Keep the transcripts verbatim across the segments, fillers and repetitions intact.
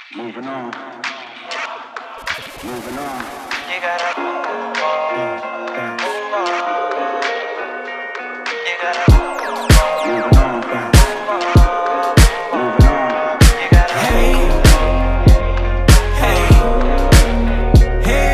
Moving on. Moving on. You gotta move on. Move on. You gotta move on. Moving on. Moving on. You gotta Hey, hey, hey.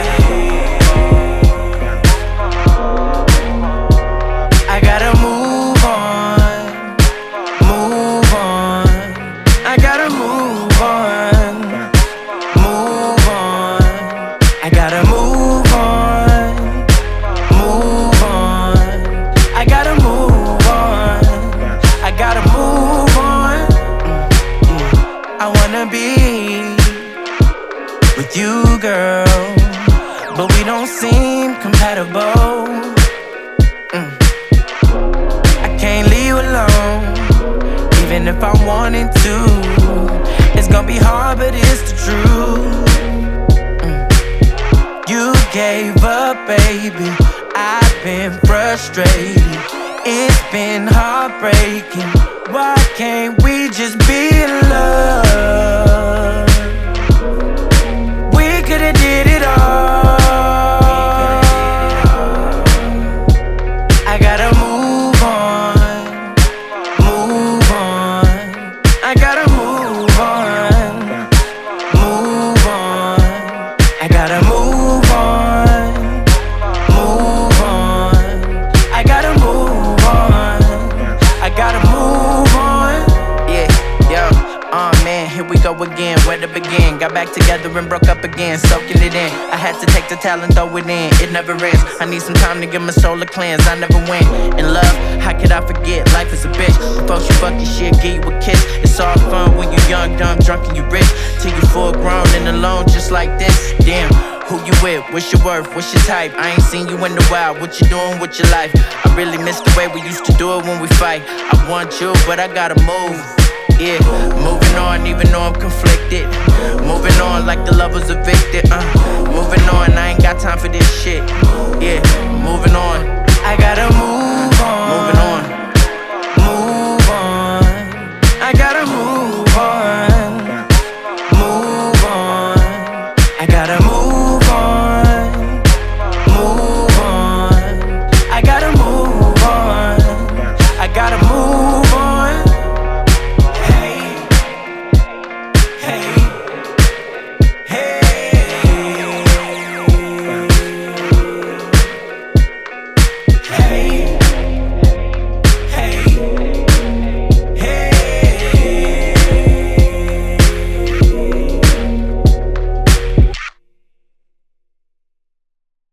I gotta move on, move on. I gotta move on, move on. I gotta move on, move on. I gotta move on, I gotta move on. I wanna be with you, girl, but we don't seem compatible. Mm. I can't leave you alone, even if I wanted to. It's gonna be hard, but it's the truth. Mm. You gave up, baby. I've been frustrated. It's been heartbreaking. Why can't we just be in love? We could've did it all. I gotta move on, move on. I gotta move on, move on. I gotta move on, move on. I gotta move on, I gotta move on. Yeah, yo, oh man, here we go again. Where to begin? Got back together and broke up again, soaking it in. I had to take the towel and throw it in. It never ends. I need some time to give my soul a cleanse. I never win in love. How could I forget? Life is a bitch. Before she fuck your shit, give you a kiss. It's all fun when you young, dumb, drunk, and you rich. Till you full grown and alone, just like this. Damn. Who you with? What's your worth? What's your type? I ain't seen you in a while. What you doing with your life? I really miss the way we used to do it when we fight. I want you, but I gotta move. Yeah, moving on, even though I'm conflicted. Moving on like the lover's evicted. Uh, moving on, I ain't got time for this shit.